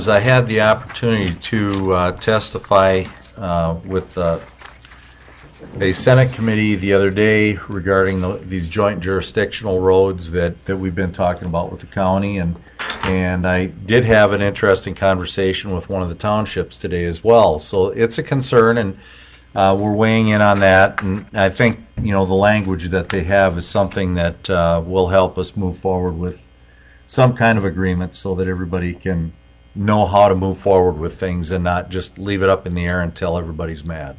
I had the opportunity to testify with a Senate committee the other day regarding these joint jurisdictional roads that we've been talking about with the county, and I did have an interesting conversation with one of the townships today as well. So it's a concern, and we're weighing in on that, and I think the language that they have is something that will help us move forward with some kind of agreement so that everybody can know how to move forward with things and not just leave it up in the air until everybody's mad.